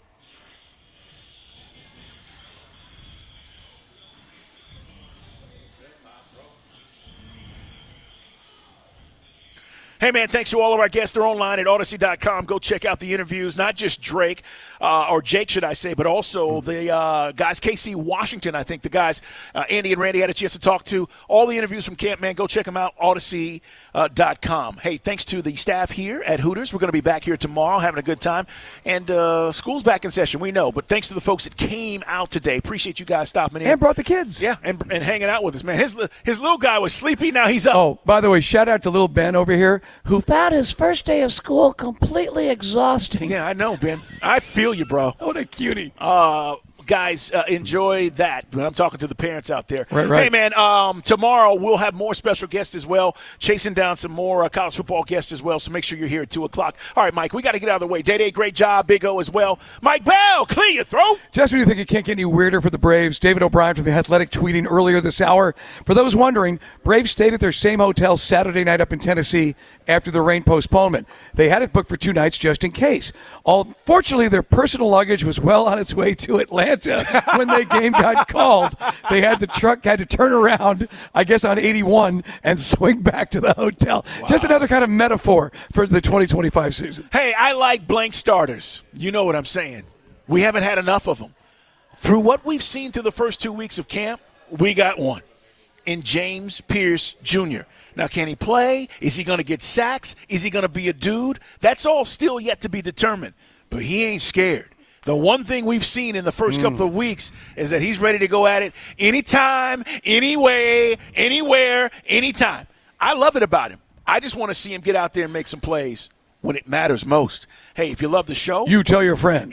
Speaker 4: Hey, man, thanks to all of our guests. They're online at Odyssey.com. Go check out the interviews, not just Drake, or Jake, should I say, but also the guys, KC Washington, I think, the guys Andy and Randy had a chance to talk to. All the interviews from Camp, man, go check them out, Odyssey.com. Hey, thanks to the staff here at Hooters. We're going to be back here tomorrow having a good time. And school's back in session, we know. But thanks to the folks that came out today. Appreciate you guys stopping in.
Speaker 5: And brought the kids.
Speaker 4: Yeah, and hanging out with us, man. His little guy was sleepy. Now he's up.
Speaker 5: Oh, by the way, shout out to little Ben over here, who found his first day of school completely exhausting.
Speaker 4: Yeah, I know, Ben. I feel you, bro.
Speaker 5: What a cutie.
Speaker 4: Guys, enjoy that. I'm talking to the parents out there.
Speaker 5: Right.
Speaker 4: Hey, man, tomorrow we'll have more special guests as well, chasing down some more college football guests as well, so make sure you're here at 2 o'clock. All right, Mike, we got to get out of the way. Day, great job. Big O as well. Mike Bell, clear your throat.
Speaker 5: Just when you think it can't get any weirder for the Braves, David O'Brien from The Athletic tweeting earlier this hour. For those wondering, Braves stayed at their same hotel Saturday night up in Tennessee after the rain postponement. They had it booked for 2 nights just in case. Fortunately, their personal luggage was well on its way to Atlanta when the game got called. The truck had to turn around, I guess, on 81 and swing back to the hotel. Wow. Just another kind of metaphor for the 2025 season.
Speaker 4: Hey, I like blank starters. You know what I'm saying. We haven't had enough of them. Through what we've seen through the first 2 weeks of camp, we got one in James Pierce Jr. Now, can he play? Is he going to get sacks? Is he going to be a dude? That's all still yet to be determined. But he ain't scared. The one thing we've seen in the first couple of weeks is that he's ready to go at it anytime, anyway, anywhere, anytime. I love it about him. I just want to see him get out there and make some plays when it matters most. Hey, if you love the show,
Speaker 5: you tell your friends.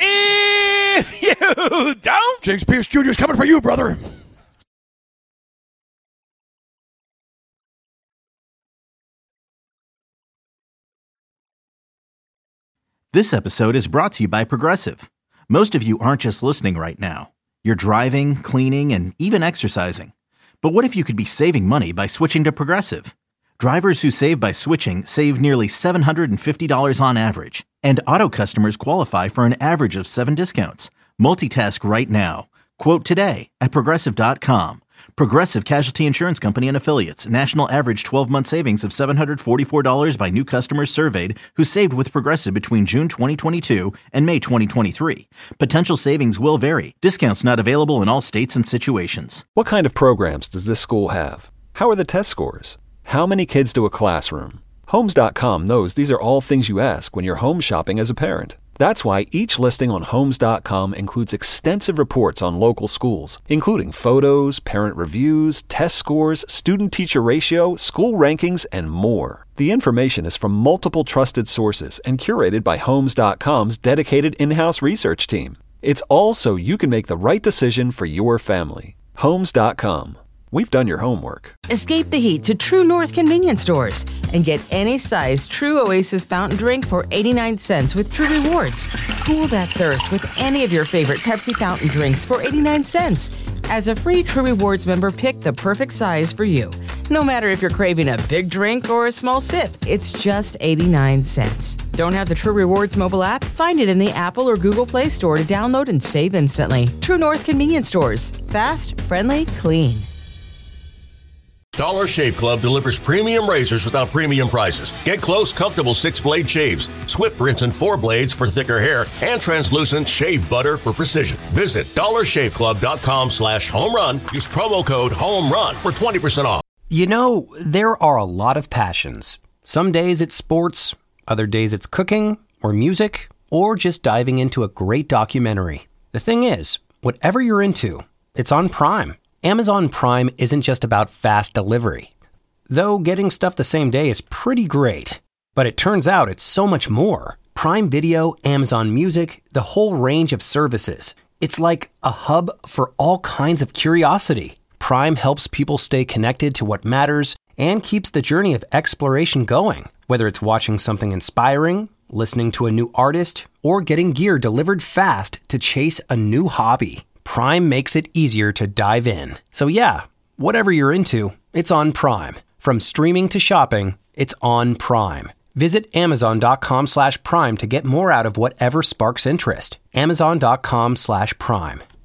Speaker 4: If you don't,
Speaker 5: James Pierce Jr. is coming for you, brother.
Speaker 1: This episode is brought to you by Progressive. Most of you aren't just listening right now. You're driving, cleaning, and even exercising. But what if you could be saving money by switching to Progressive? Drivers who save by switching save nearly $750 on average. And auto customers qualify for an average of 7 discounts. Multitask right now. Quote today at Progressive.com. Progressive Casualty Insurance Company and Affiliates. National average 12-month savings of $744 by new customers surveyed who saved with Progressive between June 2022 and May 2023. Potential savings will vary. Discounts not available in all states and situations.
Speaker 2: What kind of programs does this school have? How are the test scores? How many kids do a classroom? Homes.com knows these are all things you ask when you're home shopping as a parent. That's why each listing on Homes.com includes extensive reports on local schools, including photos, parent reviews, test scores, student-teacher ratio, school rankings, and more. The information is from multiple trusted sources and curated by Homes.com's dedicated in-house research team. It's all so you can make the right decision for your family. Homes.com. We've done your homework.
Speaker 3: Escape the heat to True North convenience stores and get any size True Oasis fountain drink for 89 cents with True Rewards. Cool that thirst with any of your favorite Pepsi fountain drinks for 89 cents. As a free True Rewards member, pick the perfect size for you. No matter if you're craving a big drink or a small sip, it's just 89 cents. Don't have the True Rewards mobile app? Find it in the Apple or Google Play Store to download and save instantly. True North convenience stores. Fast, friendly, clean.
Speaker 8: Dollar Shave Club delivers premium razors without premium prices. Get close, comfortable 6-blade shaves, swift rinse and 4 blades for thicker hair, and translucent shave butter for precision. Visit dollarshaveclub.com/home run. Use promo code HOMERUN for 20% off.
Speaker 9: You know, there are a lot of passions. Some days it's sports, other days it's cooking or music, or just diving into a great documentary. The thing is, whatever you're into, it's on Prime. Amazon Prime isn't just about fast delivery. Though getting stuff the same day is pretty great. But it turns out it's so much more. Prime Video, Amazon Music, the whole range of services. It's like a hub for all kinds of curiosity. Prime helps people stay connected to what matters and keeps the journey of exploration going. Whether it's watching something inspiring, listening to a new artist, or getting gear delivered fast to chase a new hobby. Prime makes it easier to dive in. So yeah, whatever you're into, it's on Prime. From streaming to shopping, it's on Prime. Visit Amazon.com/Prime to get more out of whatever sparks interest. Amazon.com/Prime.